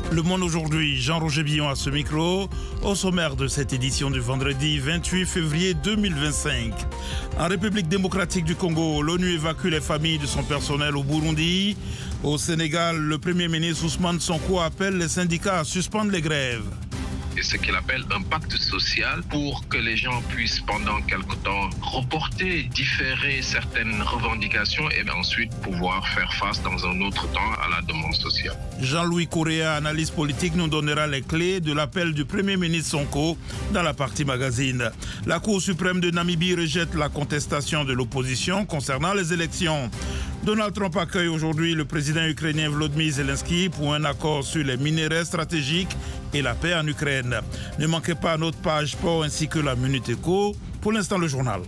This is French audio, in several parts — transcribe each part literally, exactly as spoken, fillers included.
Le Monde aujourd'hui, Jean-Roger Billon à ce micro, au sommaire de cette édition du vendredi vingt-huit février deux mille vingt-cinq. En République démocratique du Congo, l'ONU évacue les familles de son personnel au Burundi. Au Sénégal, le Premier ministre Ousmane Sonko appelle les syndicats à suspendre les grèves. Et ce qu'il appelle un pacte social pour que les gens puissent pendant quelque temps reporter, différer certaines revendications et ensuite pouvoir faire face dans un autre temps à la demande sociale. Jean-Louis Correa, analyste politique, nous donnera les clés de l'appel du Premier ministre Sonko dans la partie magazine. La Cour suprême de Namibie rejette la contestation de l'opposition concernant les élections. Donald Trump accueille aujourd'hui le président ukrainien Volodymyr Zelensky pour un accord sur les minéraux stratégiques et la paix en Ukraine. Ne manquez pas notre page sport ainsi que la Minute Éco. Pour l'instant, le journal.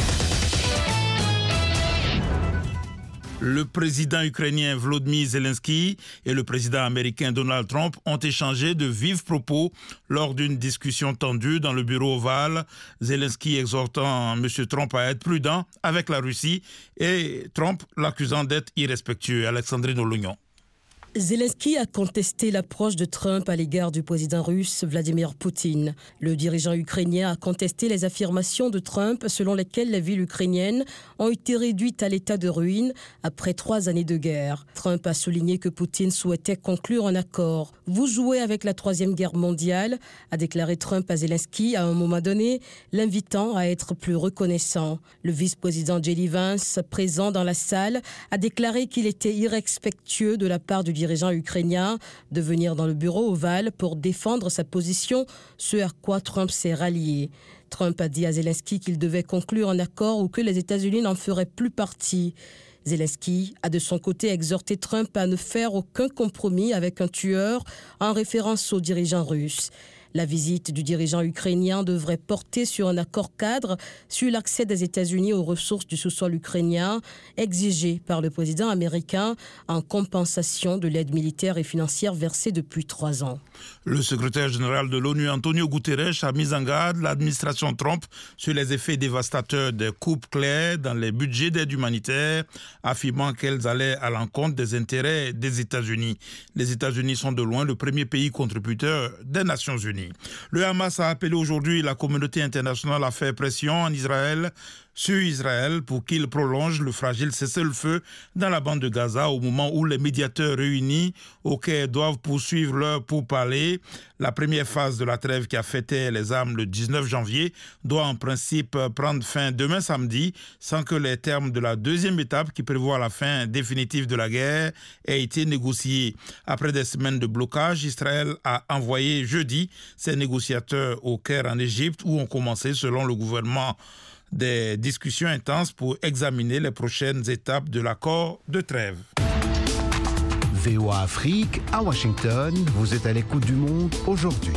Le président ukrainien Volodymyr Zelensky et le président américain Donald Trump ont échangé de vifs propos lors d'une discussion tendue dans le bureau ovale. Zelensky exhortant M. Trump à être prudent avec la Russie et Trump l'accusant d'être irrespectueux. Alexandrine Olognon. Zelensky a contesté l'approche de Trump à l'égard du président russe Vladimir Poutine. Le dirigeant ukrainien a contesté les affirmations de Trump selon lesquelles les villes ukrainiennes ont été réduites à l'état de ruine après trois années de guerre. Trump a souligné que Poutine souhaitait conclure un accord. « Vous jouez avec la troisième guerre mondiale », a déclaré Trump à Zelensky à un moment donné, l'invitant à être plus reconnaissant. Le vice-président J D Vance, présent dans la salle, a déclaré qu'il était irrespectueux de la part du dirigeant ukrainien de venir dans le bureau ovale pour défendre sa position, ce à quoi Trump s'est rallié. Trump a dit à Zelensky qu'il devait conclure un accord ou que les États-Unis n'en feraient plus partie. Zelensky a de son côté exhorté Trump à ne faire aucun compromis avec un tueur en référence au dirigeant russe. La visite du dirigeant ukrainien devrait porter sur un accord cadre sur l'accès des États-Unis aux ressources du sous-sol ukrainien exigé par le président américain en compensation de l'aide militaire et financière versée depuis trois ans. Le secrétaire général de l'ONU, Antonio Guterres, a mis en garde l'administration Trump sur les effets dévastateurs des coupes claires dans les budgets d'aide humanitaire, affirmant qu'elles allaient à l'encontre des intérêts des États-Unis. Les États-Unis sont de loin le premier pays contributeur des Nations Unies. Le Hamas a appelé aujourd'hui la communauté internationale à faire pression en Israël, sur Israël pour qu'il prolonge le fragile cessez-le-feu dans la bande de Gaza au moment où les médiateurs réunis au Caire doivent poursuivre leur pourparlers. La première phase de la trêve qui a fêté les armes le dix-neuf janvier doit en principe prendre fin demain samedi sans que les termes de la deuxième étape qui prévoit la fin définitive de la guerre aient été négociés. Après des semaines de blocage, Israël a envoyé jeudi ses négociateurs au Caire en Égypte où ont commencé, selon le gouvernement, des discussions intenses pour examiner les prochaines étapes de l'accord de trêve. V O A Afrique, à Washington, vous êtes à l'écoute du Monde aujourd'hui.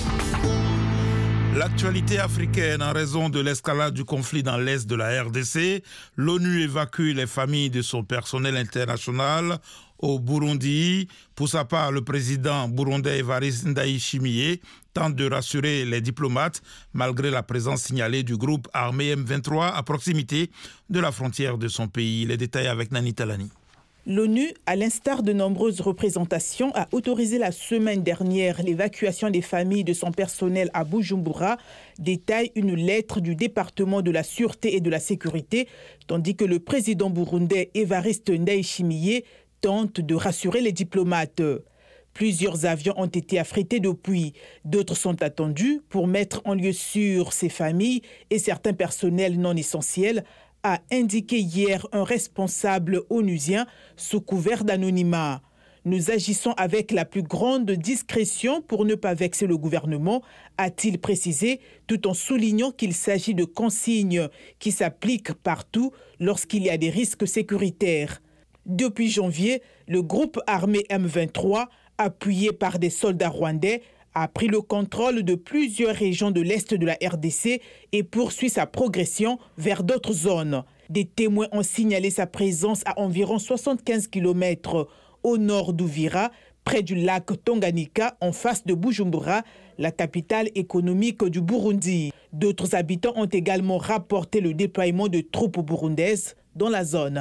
L'actualité africaine, en raison de l'escalade du conflit dans l'est de la R D C, l'ONU évacue les familles de son personnel international au Burundi. Pour sa part, le président burundais Evariste Ndayishimiye tente de rassurer les diplomates malgré la présence signalée du groupe armé M vingt-trois à proximité de la frontière de son pays. Les détails avec Nani Talani. L'ONU, à l'instar de nombreuses représentations, a autorisé la semaine dernière l'évacuation des familles de son personnel à Bujumbura, détaille une lettre du département de la Sûreté et de la Sécurité, tandis que le président burundais Evariste Ndayishimiye tente de rassurer les diplomates. Plusieurs avions ont été affrétés depuis. D'autres sont attendus pour mettre en lieu sûr ces familles et certains personnels non essentiels, a indiqué hier un responsable onusien sous couvert d'anonymat. Nous agissons avec la plus grande discrétion pour ne pas vexer le gouvernement, a-t-il précisé, tout en soulignant qu'il s'agit de consignes qui s'appliquent partout lorsqu'il y a des risques sécuritaires. Depuis janvier, le groupe armé M vingt-trois, appuyé par des soldats rwandais, a pris le contrôle de plusieurs régions de l'Est de la R D C et poursuit sa progression vers d'autres zones. Des témoins ont signalé sa présence à environ soixante-quinze kilomètres au nord d'Uvira, près du lac Tanganyika, en face de Bujumbura, la capitale économique du Burundi. D'autres habitants ont également rapporté le déploiement de troupes burundaises dans la zone.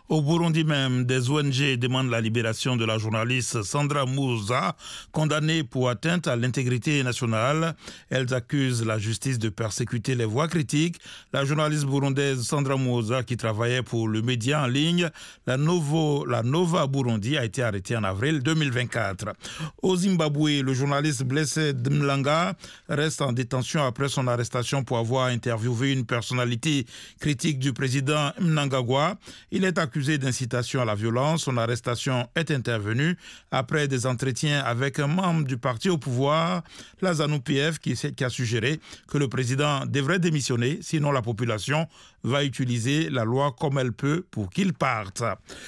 Au Burundi même, des O N G demandent la libération de la journaliste Sandra Muhoza, condamnée pour atteinte à l'intégrité nationale. Elles accusent la justice de persécuter les voix critiques. La journaliste burundaise Sandra Muhoza, qui travaillait pour le média en ligne, la, Novo, la Nova Burundi, a été arrêtée en avril deux mille vingt-quatre. Au Zimbabwe, le journaliste Blessed Mlanga reste en détention après son arrestation pour avoir interviewé une personnalité critique du président Mnangagwa. Il est accusé d'incitation à la violence. Son arrestation est intervenue après des entretiens avec un membre du parti au pouvoir, la ZANU-P F, qui, qui a suggéré que le président devrait démissionner, sinon la population va utiliser la loi comme elle peut pour qu'il parte.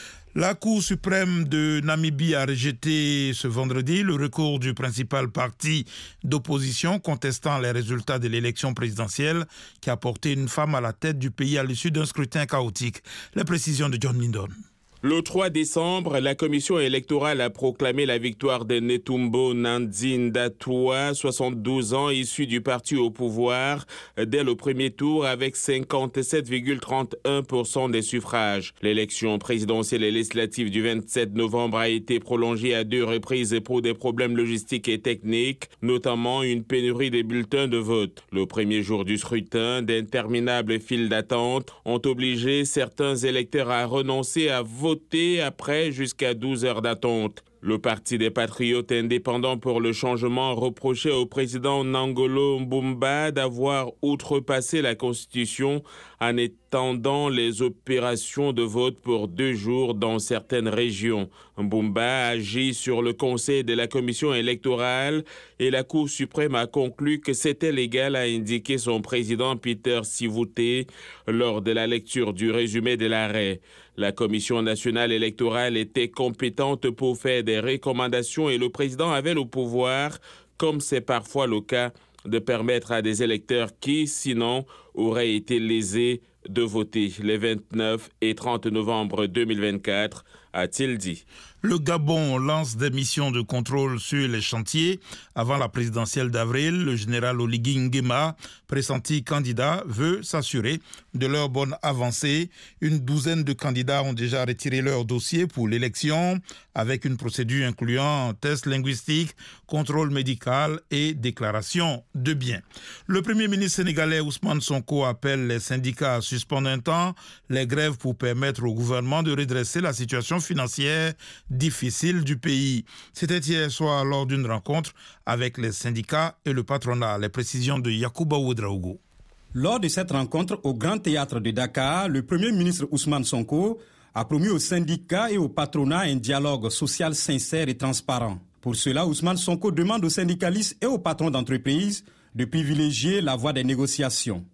La Cour suprême de Namibie a rejeté ce vendredi le recours du principal parti d'opposition contestant les résultats de l'élection présidentielle qui a porté une femme à la tête du pays à l'issue d'un scrutin chaotique. Les précisions de John Lindon. Le trois décembre, la commission électorale a proclamé la victoire de Netumbo Nandi-Ndaitwah, soixante-douze ans, issu du parti au pouvoir, dès le premier tour avec cinquante-sept virgule trente et un pour cent des suffrages. L'élection présidentielle et législative du vingt-sept novembre a été prolongée à deux reprises pour des problèmes logistiques et techniques, notamment une pénurie des bulletins de vote. Le premier jour du scrutin, d'interminables files d'attente ont obligé certains électeurs à renoncer à voter après jusqu'à douze heures d'attente. Le Parti des Patriotes indépendants pour le changement reprochait au président Nangolo Mbumba d'avoir outrepassé la Constitution en étendant les opérations de vote pour deux jours dans certaines régions. Mbumba agit sur le conseil de la commission électorale et la Cour suprême a conclu que c'était légal, a indiqué son président Peter Sivute lors de la lecture du résumé de l'arrêt. La Commission nationale électorale était compétente pour faire des recommandations et le président avait le pouvoir, comme c'est parfois le cas, de permettre à des électeurs qui, sinon, auraient été lésés de voter les vingt-neuf et trente novembre deux mille vingt-quatre, a-t-il dit. Le Gabon lance des missions de contrôle sur les chantiers. Avant la présidentielle d'avril, le général Oligui Nguema, pressenti candidat, veut s'assurer de leur bonne avancée. Une douzaine de candidats ont déjà retiré leur dossier pour l'élection, avec une procédure incluant test linguistique, contrôle médical et déclaration de biens. Le Premier ministre sénégalais Ousmane Sonko appelle les syndicats à suspendre un temps les grèves pour permettre au gouvernement de redresser la situation financière difficile du pays. C'était hier soir lors d'une rencontre avec les syndicats et le patronat. Les précisions de Yacouba Ouedraogo. Lors de cette rencontre au Grand Théâtre de Dakar, le Premier ministre Ousmane Sonko a promis aux syndicats et au patronat un dialogue social sincère et transparent. Pour cela, Ousmane Sonko demande aux syndicalistes et aux patrons d'entreprise de privilégier la voie des négociations.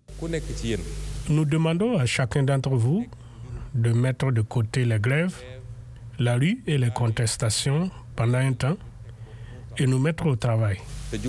Nous demandons à chacun d'entre vous de mettre de côté les grèves, la rue et les contestations pendant un temps et nous mettre au travail.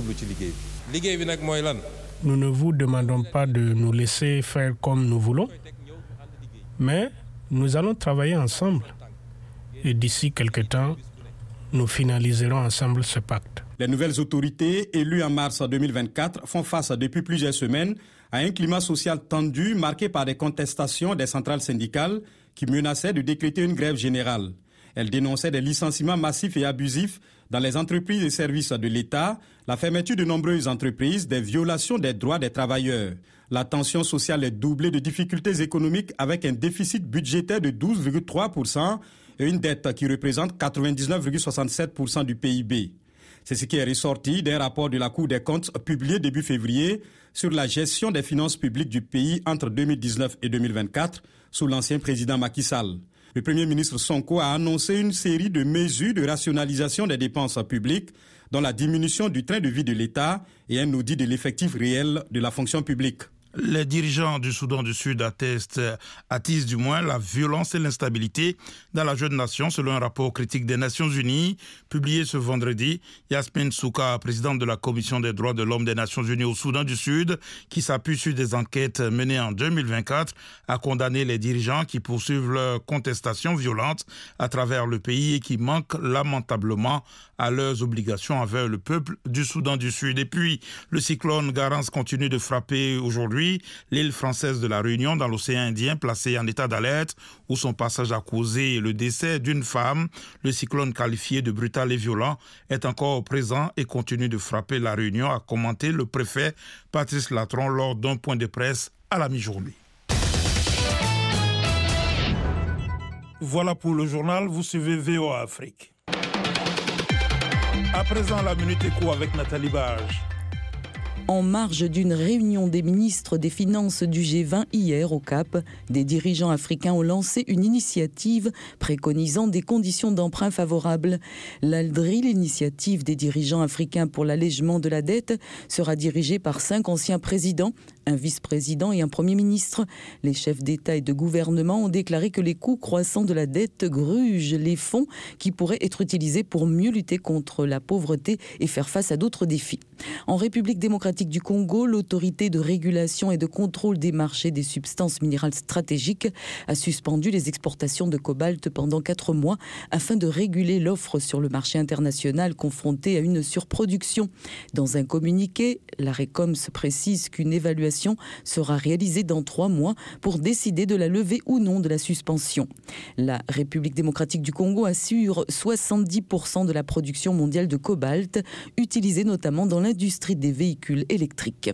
Nous ne vous demandons pas de nous laisser faire comme nous voulons, mais nous allons travailler ensemble et d'ici quelque temps, nous finaliserons ensemble ce pacte. Les nouvelles autorités élues en mars deux mille vingt-quatre font face depuis plusieurs semaines à un climat social tendu marqué par des contestations des centrales syndicales qui menaçaient de décréter une grève générale. Elles dénonçaient des licenciements massifs et abusifs dans les entreprises et services de l'État, la fermeture de nombreuses entreprises, des violations des droits des travailleurs. La tension sociale est doublée de difficultés économiques avec un déficit budgétaire de douze virgule trois pour cent et une dette qui représente quatre-vingt-dix-neuf virgule soixante-sept pour cent du P I B. C'est ce qui est ressorti d'un rapport de la Cour des comptes publié début février sur la gestion des finances publiques du pays entre deux mille dix-neuf et deux mille vingt-quatre sous l'ancien président Macky Sall. Le Premier ministre Sonko a annoncé une série de mesures de rationalisation des dépenses publiques, dont la diminution du train de vie de l'État et un audit de l'effectif réel de la fonction publique. Les dirigeants du Soudan du Sud attestent, attisent du moins la violence et l'instabilité dans la jeune nation, selon un rapport critique des Nations Unies publié ce vendredi. Yasmine Souka, présidente de la Commission des droits de l'homme des Nations Unies au Soudan du Sud, qui s'appuie sur des enquêtes menées en deux mille vingt-quatre, a condamné les dirigeants qui poursuivent leurs contestations violentes à travers le pays et qui manquent lamentablement à leurs obligations envers le peuple du Soudan du Sud. Et puis, le cyclone Garance continue de frapper aujourd'hui aujourd'hui l'île française de la Réunion dans l'océan Indien placée en état d'alerte où son passage a causé le décès d'une femme. Le cyclone qualifié de brutal et violent est encore présent et continue de frapper la Réunion, a commenté le préfet Patrice Latron lors d'un point de presse à la mi-journée. Voilà pour le journal, vous suivez V O A Afrique. À présent, la Minute Éco avec Nathalie Bage. En marge d'une réunion des ministres des Finances du G vingt hier au Cap, des dirigeants africains ont lancé une initiative préconisant des conditions d'emprunt favorables. L'A L D R I, l'initiative des dirigeants africains pour l'allègement de la dette, sera dirigée par cinq anciens présidents, un vice-président et un premier ministre. Les chefs d'État et de gouvernement ont déclaré que les coûts croissants de la dette grugent les fonds qui pourraient être utilisés pour mieux lutter contre la pauvreté et faire face à d'autres défis. En République démocratique du Congo, l'autorité de régulation et de contrôle des marchés des substances minérales stratégiques a suspendu les exportations de cobalt pendant quatre mois afin de réguler l'offre sur le marché international confronté à une surproduction. Dans un communiqué, la RECOM se précise qu'une évaluation sera réalisée dans trois mois pour décider de la levée ou non de la suspension. La République démocratique du Congo assure soixante-dix pour cent de la production mondiale de cobalt, utilisée notamment dans l'industrie des véhicules électriques.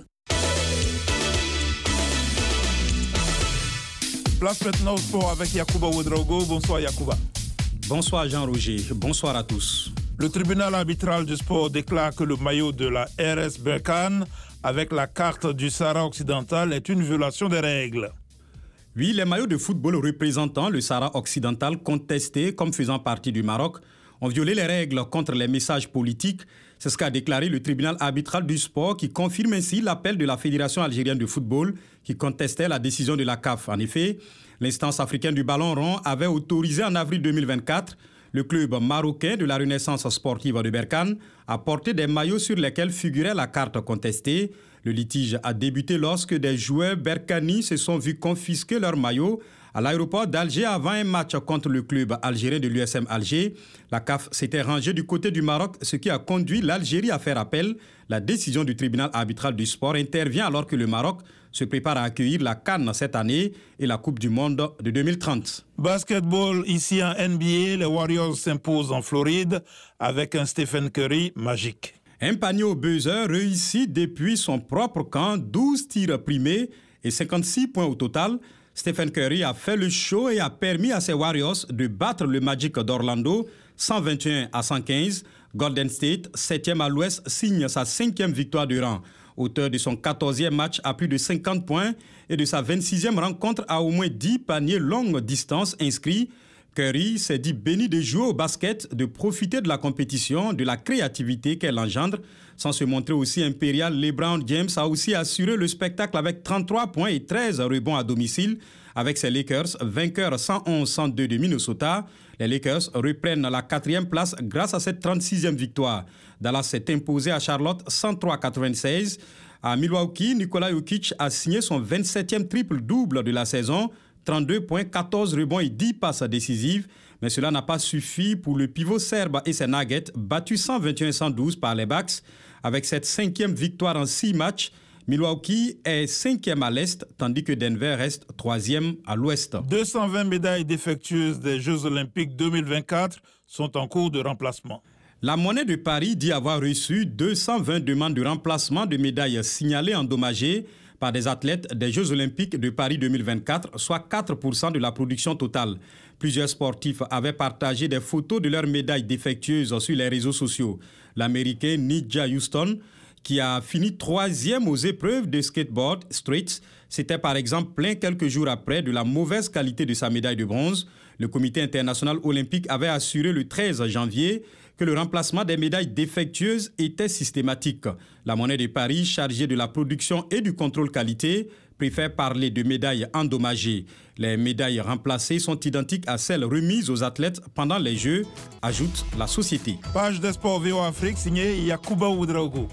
Place maintenant au sport avec Yacouba Ouedraogo. Bonsoir Yacouba. Bonsoir Jean-Roger, bonsoir à tous. Le tribunal arbitral du sport déclare que le maillot de la R S Berkane avec la carte du Sahara occidental est une violation des règles. Oui, les maillots de football représentant le Sahara occidental contestés comme faisant partie du Maroc ont violé les règles contre les messages politiques. C'est ce qu'a déclaré le tribunal arbitral du sport qui confirme ainsi l'appel de la Fédération algérienne de football qui contestait la décision de la C A F. En effet, l'instance africaine du ballon rond avait autorisé en avril deux mille vingt-quatre le club marocain de la Renaissance sportive de Berkane à porter des maillots sur lesquels figurait la carte contestée. Le litige a débuté lorsque des joueurs berkanis se sont vus confisquer leurs maillots à l'aéroport d'Alger avant un match contre le club algérien de l'U S M Alger. La C A F s'était rangée du côté du Maroc, ce qui a conduit l'Algérie à faire appel. La décision du tribunal arbitral du sport intervient alors que le Maroc se prépare à accueillir la CAN cette année et la Coupe du Monde de deux mille trente. Basketball, ici en N B A, les Warriors s'imposent en Floride avec un Stephen Curry magique. Un panier au buzzer réussi depuis son propre camp, douze tirs primés et cinquante-six points au total. Stephen Curry a fait le show et a permis à ses Warriors de battre le Magic d'Orlando cent vingt et un à cent quinze. Golden State, septième à l'Ouest, signe sa cinquième victoire de rang. Auteur de son quatorzième match à plus de cinquante points et de sa vingt-sixième rencontre à au moins dix paniers longue distance inscrits, Curry s'est dit béni de jouer au basket, de profiter de la compétition, de la créativité qu'elle engendre. Sans se montrer aussi impérial, LeBron James a aussi assuré le spectacle avec trente-trois points et treize rebonds à domicile. Avec ses Lakers, vainqueurs cent onze à cent deux de Minnesota, les Lakers reprennent la quatrième place grâce à cette trente-sixième victoire. Dallas s'est imposé à Charlotte cent trois à quatre-vingt-seize. À Milwaukee, Nikola Jokic a signé son vingt-septième triple-double de la saison. trente-deux points, quatorze rebonds et dix passes décisives. Mais cela n'a pas suffi pour le pivot serbe et ses Nuggets, battus cent vingt et un à cent douze par les Bucks. Avec cette cinquième victoire en six matchs, Milwaukee est cinquième à l'Est, tandis que Denver reste troisième à l'Ouest. deux cent vingt médailles défectueuses des Jeux Olympiques deux mille vingt-quatre sont en cours de remplacement. La Monnaie de Paris dit avoir reçu deux cent vingt demandes de remplacement de médailles signalées endommagées par des athlètes des Jeux Olympiques de Paris deux mille vingt-quatre, soit quatre pour cent de la production totale. Plusieurs sportifs avaient partagé des photos de leurs médailles défectueuses sur les réseaux sociaux. L'Américain Nyjah Huston, qui a fini troisième aux épreuves de skateboard street, s'était par exemple plaint quelques jours après de la mauvaise qualité de sa médaille de bronze. Le Comité international olympique avait assuré le treize janvier que le remplacement des médailles défectueuses était systématique. La Monnaie de Paris, chargée de la production et du contrôle qualité, préfère parler de médailles endommagées. Les médailles remplacées sont identiques à celles remises aux athlètes pendant les Jeux, ajoute la société. Page des sports V O A Afrique, signée Yacouba Ouedraogo.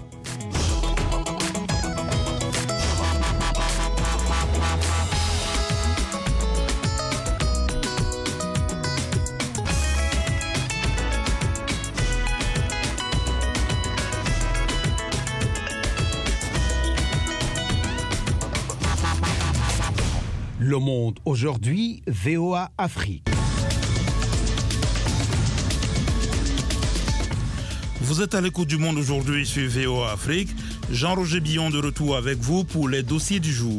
Le Monde aujourd'hui, V O A Afrique. Vous êtes à l'écoute du Monde aujourd'hui sur V O A Afrique. Jean-Roger Billon de retour avec vous pour les dossiers du jour.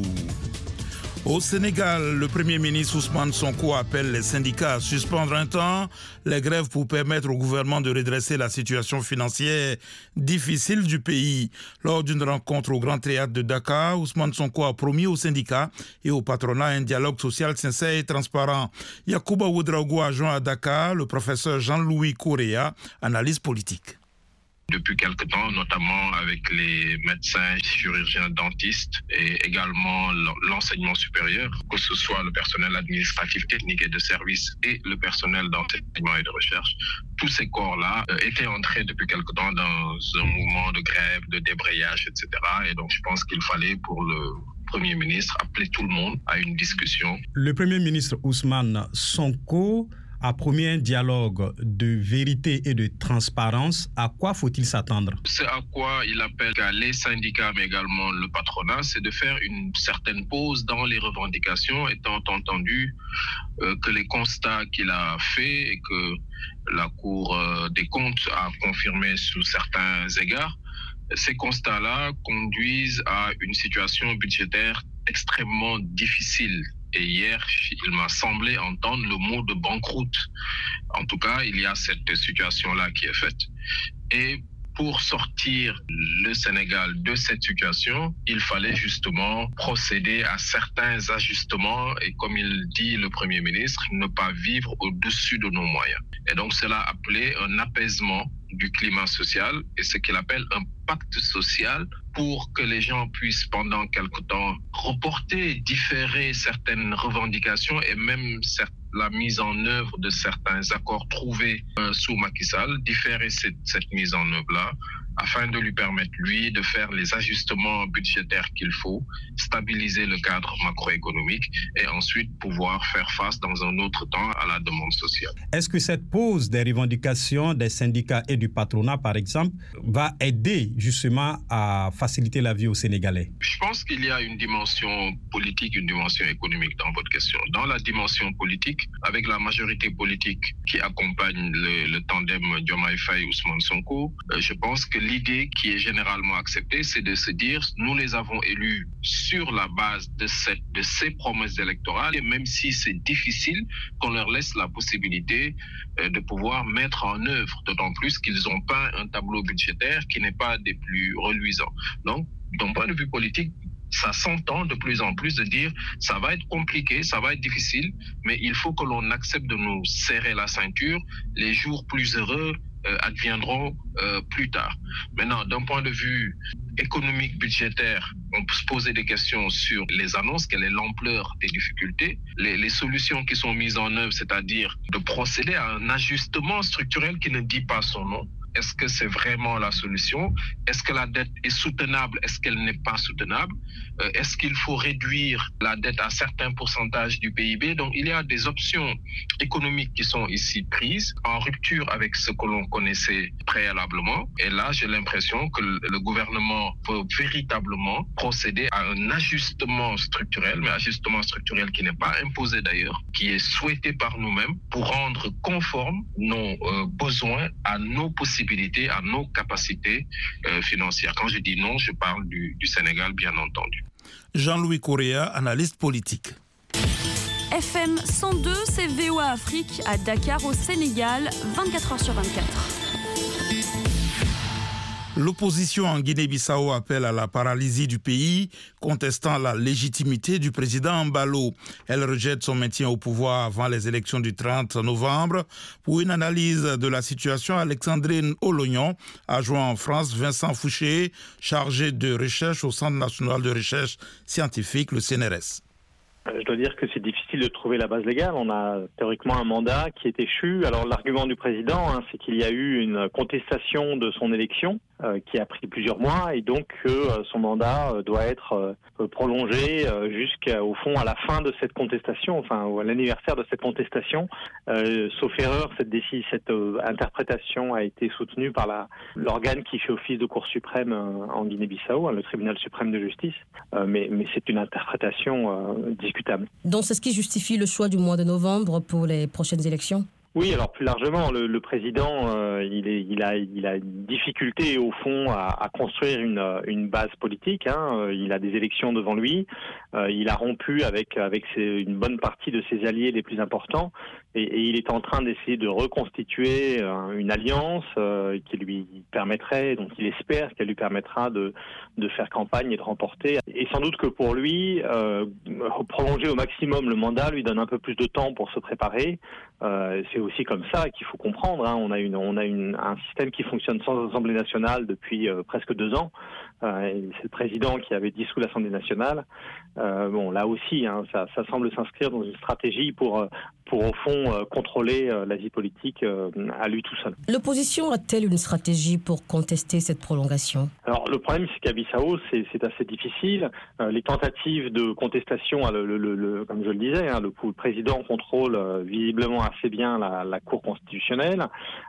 Au Sénégal, le Premier ministre Ousmane Sonko appelle les syndicats à suspendre un temps les grèves pour permettre au gouvernement de redresser la situation financière difficile du pays. Lors d'une rencontre au Grand Théâtre de Dakar, Ousmane Sonko a promis aux syndicats et au patronat un dialogue social sincère et transparent. Yacouba Ouedraogo a joint à Dakar le professeur Jean-Louis Correa, analyste politique. Depuis quelque temps, notamment avec les médecins, chirurgiens, dentistes et également l'enseignement supérieur, que ce soit le personnel administratif, technique et de service et le personnel d'enseignement et de recherche, tous ces corps-là étaient entrés depuis quelque temps dans un mouvement de grève, de débrayage, et cetera. Et donc je pense qu'il fallait pour le Premier ministre appeler tout le monde à une discussion. Le Premier ministre Ousmane Sonko a promis un dialogue de vérité et de transparence. À quoi faut-il s'attendre? C'est à quoi il appelle les syndicats, mais également le patronat, c'est de faire une certaine pause dans les revendications, étant entendu euh, que les constats qu'il a faits et que la Cour euh, des comptes a confirmé sous certains égards, ces constats-là conduisent à une situation budgétaire extrêmement difficile. Et hier, il m'a semblé entendre le mot de banqueroute. En tout cas, il y a cette situation-là qui est faite. Et pour sortir le Sénégal de cette situation, il fallait justement procéder à certains ajustements et, comme il dit le Premier ministre, ne pas vivre au-dessus de nos moyens. Et donc cela appelait un apaisement du climat social et ce qu'il appelle un pacte social pour que les gens puissent pendant quelque temps reporter, différer certaines revendications et même la mise en œuvre de certains accords trouvés euh, sous Macky Sall, différer cette, cette mise en œuvre-là afin de lui permettre, lui, de faire les ajustements budgétaires qu'il faut, stabiliser le cadre macroéconomique et ensuite pouvoir faire face dans un autre temps à la demande sociale. Est-ce que cette pause des revendications des syndicats et du patronat, par exemple, va aider justement à faciliter la vie aux Sénégalais? Je pense qu'il y a une dimension politique, une dimension économique dans votre question. Dans la dimension politique, avec la majorité politique qui accompagne le, le tandem Diomaye Faye Ousmane Sonko, euh, je pense que l'idée qui est généralement acceptée, c'est de se dire nous les avons élus sur la base de, cette, de ces promesses électorales et même si c'est difficile, qu'on leur laisse la possibilité euh, de pouvoir mettre en œuvre, d'autant plus qu'ils ont peint un tableau budgétaire qui n'est pas des plus reluisants. Donc, d'un point de vue politique, ça s'entend de plus en plus de dire ça va être compliqué, ça va être difficile, mais il faut que l'on accepte de nous serrer la ceinture. Les jours plus heureux euh, adviendront euh, plus tard. Maintenant, d'un point de vue économique, budgétaire, on peut se poser des questions sur les annonces, quelle est l'ampleur des difficultés, les, les solutions qui sont mises en œuvre, c'est-à-dire de procéder à un ajustement structurel qui ne dit pas son nom. Est-ce que c'est vraiment la solution? Est-ce que la dette est soutenable? Est-ce qu'elle n'est pas soutenable? euh, Est-ce qu'il faut réduire la dette à certains pourcentages du P I B? Donc, il y a des options économiques qui sont ici prises en rupture avec ce que l'on connaissait préalablement. Et là, j'ai l'impression que le gouvernement peut véritablement procéder à un ajustement structurel, mais ajustement structurel qui n'est pas imposé d'ailleurs, qui est souhaité par nous-mêmes pour rendre conformes nos euh, besoins à nos possibilités, à nos capacités euh, financières. Quand je dis non, je parle du, du Sénégal, bien entendu. Jean-Louis Correa, analyste politique. F M cent deux, c'est V O A Afrique à Dakar au Sénégal, vingt-quatre heures sur vingt-quatre. L'opposition en Guinée-Bissau appelle à la paralysie du pays, contestant la légitimité du président Embalo. Elle rejette son maintien au pouvoir avant les élections du trente novembre. Pour une analyse de la situation, Alexandrine Olognon a joint en France Vincent Fouché, chargé de recherche au Centre national de recherche scientifique, le C N R S. Je dois dire que c'est difficile de trouver la base légale. On a théoriquement un mandat qui est échu. Alors l'argument du président, hein, c'est qu'il y a eu une contestation de son élection euh, qui a pris plusieurs mois et donc que euh, son mandat euh, doit être euh, prolongé euh, jusqu'au fond à la fin de cette contestation, enfin ou à l'anniversaire de cette contestation. Euh, sauf erreur, cette, décision, cette euh, interprétation a été soutenue par la, l'organe qui fait office de Cour suprême euh, en Guinée-Bissau, hein, le tribunal suprême de justice, euh, mais, mais c'est une interprétation euh, discutable. Donc c'est ce qui justifie le choix du mois de novembre pour les prochaines élections ? Oui, alors plus largement, le, le président, euh, il, est, il a, il a une difficulté au fond à, à construire une, une base politique. Hein. Il a des élections devant lui. Euh, il a rompu avec, avec ses, une bonne partie de ses alliés les plus importants, et, et il est en train d'essayer de reconstituer euh, une alliance euh, qui lui permettrait, donc il espère qu'elle lui permettra de, de faire campagne et de remporter. Et sans doute que pour lui, euh, prolonger au maximum le mandat lui donne un peu plus de temps pour se préparer. Euh, c'est aussi comme ça qu'il faut comprendre. Hein. On a, une, on a une, un système qui fonctionne sans Assemblée nationale depuis euh, presque deux ans. Euh, et c'est le président qui avait dissous l'Assemblée nationale. Euh, bon, là aussi, hein, ça, ça semble s'inscrire dans une stratégie pour, pour au fond, euh, contrôler euh, la vie politique euh, à lui tout seul. L'opposition a-t-elle une stratégie pour contester cette prolongation ? Alors, le problème, c'est qu'à Bissau, c'est, c'est assez difficile. Euh, les tentatives de contestation, le, le, le, le, comme je le disais, hein, le, le président contrôle euh, visiblement assez bien la, la Cour constitutionnelle.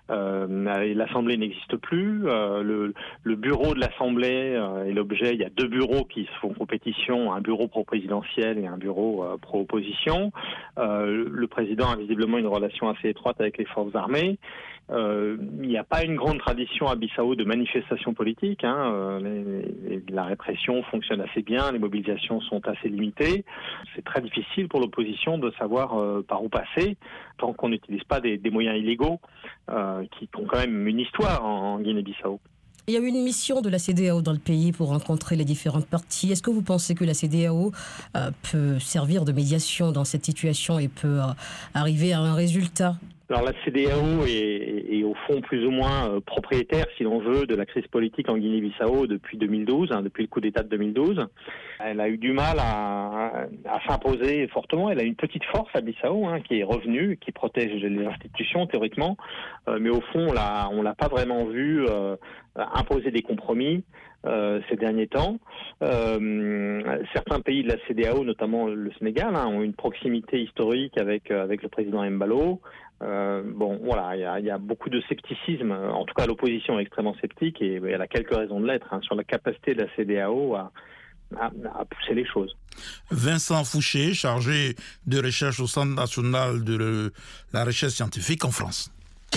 Euh, et l'Assemblée n'existe plus. Euh, le, le bureau de l'Assemblée euh, est l'objet. Il y a deux bureaux qui font compétition, un bureau pro-présidentiel et un bureau euh, pro-opposition. Euh, le président a visiblement une relation assez étroite avec les forces armées. Euh, il n'y a pas une grande tradition à Bissau de manifestations politiques. Hein. Euh, les, les, la répression fonctionne assez bien, les mobilisations sont assez limitées. C'est très difficile pour l'opposition de savoir euh, par où passer, tant qu'on n'utilise pas des, des moyens illégaux euh, qui ont quand même une histoire en, en Guinée-Bissau. Il y a eu une mission de la C E D E A O dans le pays pour rencontrer les différentes parties. Est-ce que vous pensez que la C E D E A O euh, peut servir de médiation dans cette situation et peut euh, arriver à un résultat ? Alors la C E D E A O est, est, est au fond plus ou moins euh, propriétaire, si l'on veut, de la crise politique en Guinée-Bissau depuis deux mille douze, hein, depuis le coup d'État de deux mille douze. Elle a eu du mal à, à s'imposer fortement. Elle a une petite force à Bissau, hein, qui est revenue, qui protège les institutions théoriquement, euh, mais au fond, on l'a, on l'a pas vraiment vu euh, imposer des compromis. Euh, ces derniers temps. Euh, certains pays de la C E D E A O, notamment le Sénégal, hein, ont une proximité historique avec, avec le président Embalo. Euh, bon, voilà, il y a, y a beaucoup de scepticisme. En tout cas, l'opposition est extrêmement sceptique et elle a quelques raisons de l'être, hein, sur la capacité de la C E D E A O à, à, à pousser les choses. Vincent Fouché, chargé de recherche au Centre national de la recherche scientifique en France.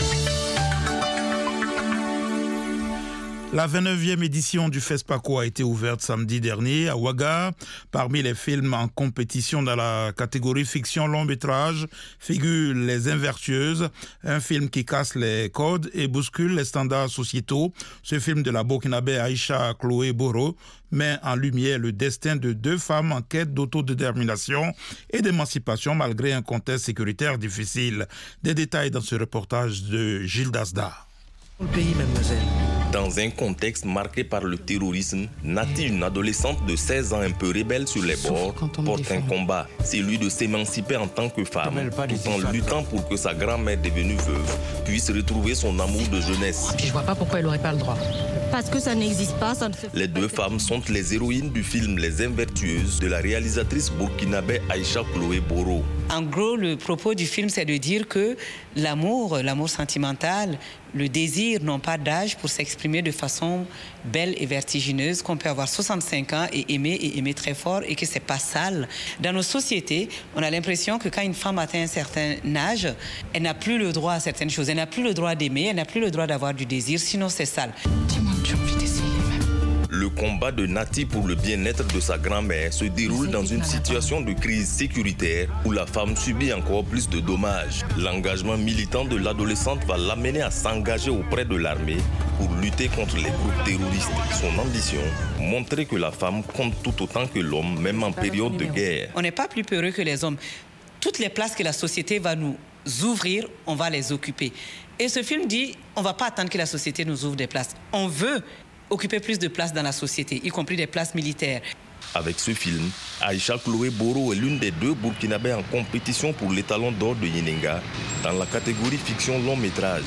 La vingt-neuvième édition du FESPACO a été ouverte samedi dernier à Ouaga. Parmi les films en compétition dans la catégorie fiction long métrage figure Les Invertueuses, un film qui casse les codes et bouscule les standards sociétaux. Ce film de la Burkinabé Aïcha Chloé Boro met en lumière le destin de deux femmes en quête d'autodétermination et d'émancipation malgré un contexte sécuritaire difficile. Des détails dans ce reportage de Gilles Dasda. Au pays, mademoiselle. Dans un contexte marqué par le terrorisme, Nati, une adolescente de seize ans un peu rebelle sur les bords, porte un combat, celui de s'émanciper en tant que femme, tout en luttant pour que sa grand-mère devenue veuve puisse retrouver son amour de jeunesse. Puis je vois pas pourquoi elle n'aurait pas le droit. Parce que ça n'existe pas, ça ne fait pas. Les deux femmes sont les héroïnes du film Les Invertueuses de la réalisatrice burkinabé Aïcha Chloé Boro. En gros, le propos du film, c'est de dire que l'amour, l'amour sentimental, le désir n'ont pas d'âge pour s'exprimer de façon belle et vertigineuse, qu'on peut avoir soixante-cinq ans et aimer et aimer très fort et que c'est pas sale. Dans nos sociétés, on a l'impression que quand une femme atteint un certain âge, elle n'a plus le droit à certaines choses. Elle n'a plus le droit d'aimer, elle n'a plus le droit d'avoir du désir, sinon c'est sale. Dis-moi que tu as envie d'essayer même. Le combat de Nati pour le bien-être de sa grand-mère se déroule dans une situation de crise sécuritaire où la femme subit encore plus de dommages. L'engagement militant de l'adolescente va l'amener à s'engager auprès de l'armée pour lutter contre les groupes terroristes. Son ambition, montrer que la femme compte tout autant que l'homme, même en période de guerre. On n'est pas plus peureux que les hommes. Toutes les places que la société va nous ouvrir, on va les occuper. Et ce film dit, on ne va pas attendre que la société nous ouvre des places. On veut occuper plus de places dans la société, y compris des places militaires. Avec ce film, Aïcha Chloé Boro est l'une des deux Burkinabés en compétition pour l'étalon d'or de Yenenga dans la catégorie fiction long métrage.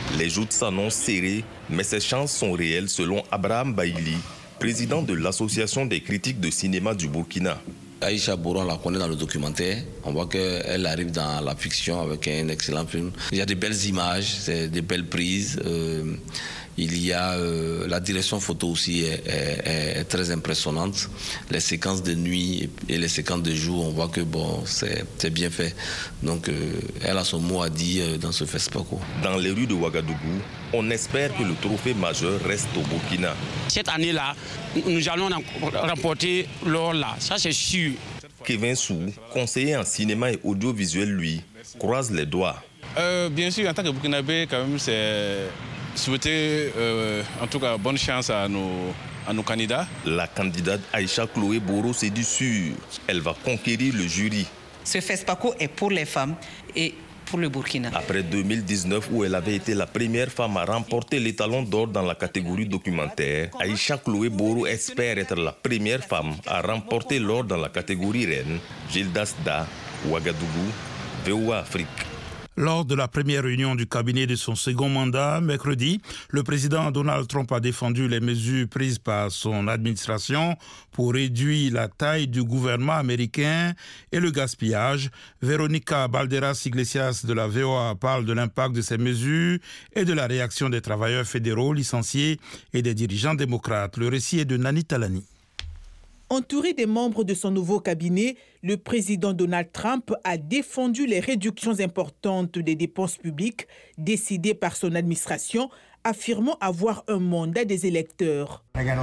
Les joutes s'annoncent serrées, mais ces chances sont réelles selon Abraham Baïli, président de l'Association des critiques de cinéma du Burkina. Aïcha Bourou, on la connaît dans le documentaire. On voit qu'elle arrive dans la fiction avec un excellent film. Il y a de belles images, c'est de belles prises. Euh, il y a euh, la direction photo aussi est, est, est très impressionnante. Les séquences de nuit et les séquences de jour, on voit que bon, c'est bien fait. Donc, euh, elle a son mot à dire dans ce FESPACO. Dans les rues de Ouagadougou, on espère que le trophée majeur reste au Burkina. Cette année-là, nous allons remporter l'or là, ça c'est sûr. Kevin Sou, conseiller en cinéma et audiovisuel, lui, croise les doigts. Euh, bien sûr, en tant que Burkinabé, quand même, c'est souhaiter euh, en tout cas bonne chance à nos, à nos candidats. La candidate Aïcha Chloé Boro s'est dit sûre, elle va conquérir le jury. Ce FESPACO est pour les femmes et pour le Burkina. Après deux mille dix-neuf, où elle avait été la première femme à remporter l'étalon d'or dans la catégorie documentaire, Aïcha Chloé Boro espère être la première femme à remporter l'or dans la catégorie reine. Gildas Da, Ouagadougou, V O A Afrique. Lors de la première réunion du cabinet de son second mandat, mercredi, le président Donald Trump a défendu les mesures prises par son administration pour réduire la taille du gouvernement américain et le gaspillage. Véronica Balderas-Iglesias de la V O A parle de l'impact de ces mesures et de la réaction des travailleurs fédéraux licenciés et des dirigeants démocrates. Le récit est de Nani Talani. Entouré des membres de son nouveau cabinet, le président Donald Trump a défendu les réductions importantes des dépenses publiques décidées par son administration, affirmant avoir un mandat des électeurs.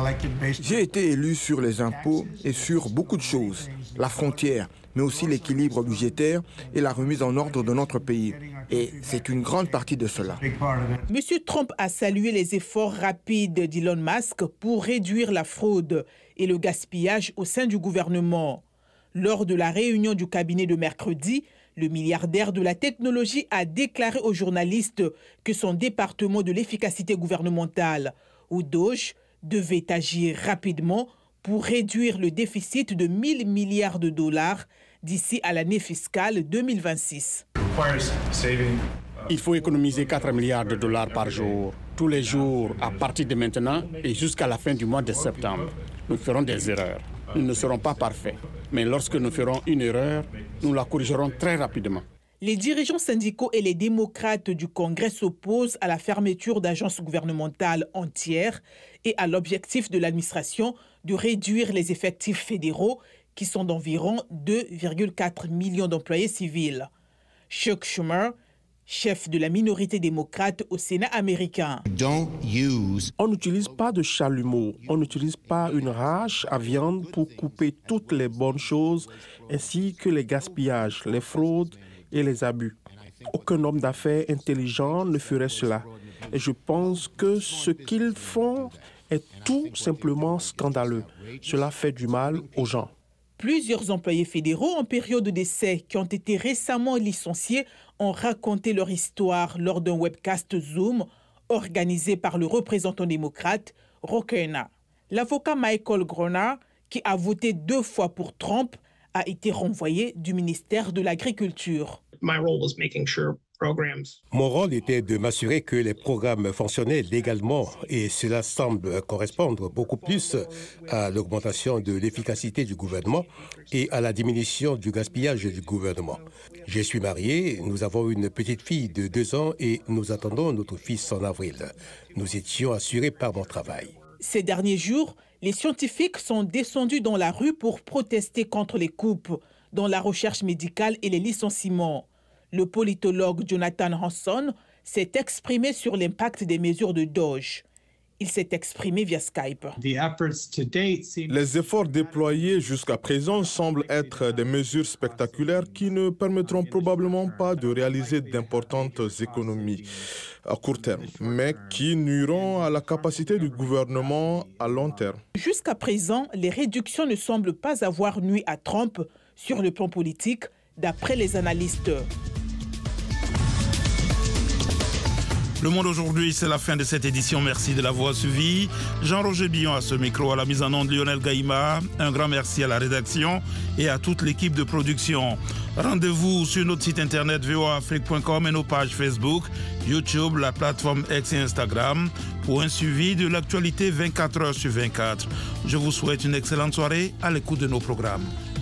J'ai été élu sur les impôts et sur beaucoup de choses, la frontière, mais aussi l'équilibre budgétaire et la remise en ordre de notre pays. Et c'est une grande partie de cela. Monsieur Trump a salué les efforts rapides d'Elon Musk pour réduire la fraude et le gaspillage au sein du gouvernement. Lors de la réunion du cabinet de mercredi, le milliardaire de la technologie a déclaré aux journalistes que son département de l'efficacité gouvernementale, ou DOGE, devait agir rapidement pour réduire le déficit de mille milliards de dollars d'ici à l'année fiscale deux mille vingt-six. Il faut économiser quatre milliards de dollars par jour, tous les jours à partir de maintenant et jusqu'à la fin du mois de septembre. Nous ferons des erreurs. Nous ne serons pas parfaits. Mais lorsque nous ferons une erreur, nous la corrigerons très rapidement. Les dirigeants syndicaux et les démocrates du Congrès s'opposent à la fermeture d'agences gouvernementales entières et à l'objectif de l'administration de réduire les effectifs fédéraux qui sont d'environ deux virgule quatre millions d'employés civils. Chuck Schumer, chef de la minorité démocrate au Sénat américain. On n'utilise pas de chalumeau, on n'utilise pas une hache à viande pour couper toutes les bonnes choses, ainsi que les gaspillages, les fraudes et les abus. Aucun homme d'affaires intelligent ne ferait cela. Et je pense que ce qu'ils font est tout simplement scandaleux. Cela fait du mal aux gens. Plusieurs employés fédéraux en période d'essai qui ont été récemment licenciés ont raconté leur histoire lors d'un webcast Zoom organisé par le représentant démocrate Rokena. L'avocat Michael Groner, qui a voté deux fois pour Trump, a été renvoyé du ministère de l'Agriculture. Mon rôle était de m'assurer que les programmes fonctionnaient légalement et cela semble correspondre beaucoup plus à l'augmentation de l'efficacité du gouvernement et à la diminution du gaspillage du gouvernement. Je suis marié, nous avons une petite fille de deux ans et nous attendons notre fils en avril. Nous étions assurés par mon travail. Ces derniers jours, les scientifiques sont descendus dans la rue pour protester contre les coupes dans la recherche médicale et les licenciements. Le politologue Jonathan Hanson s'est exprimé sur l'impact des mesures de DOGE. Il s'est exprimé via Skype. Les efforts déployés jusqu'à présent semblent être des mesures spectaculaires qui ne permettront probablement pas de réaliser d'importantes économies à court terme, mais qui nuiront à la capacité du gouvernement à long terme. Jusqu'à présent, les réductions ne semblent pas avoir nui à Trump sur le plan politique, d'après les analystes. Le Monde aujourd'hui, c'est la fin de cette édition. Merci de l'avoir suivi. Jean-Roger Billon à ce micro, à la mise en onde Lionel Gaïma. Un grand merci à la rédaction et à toute l'équipe de production. Rendez-vous sur notre site internet v o a afrique point com et nos pages Facebook, YouTube, la plateforme X et Instagram pour un suivi de l'actualité vingt-quatre heures sur vingt-quatre. Je vous souhaite une excellente soirée à l'écoute de nos programmes.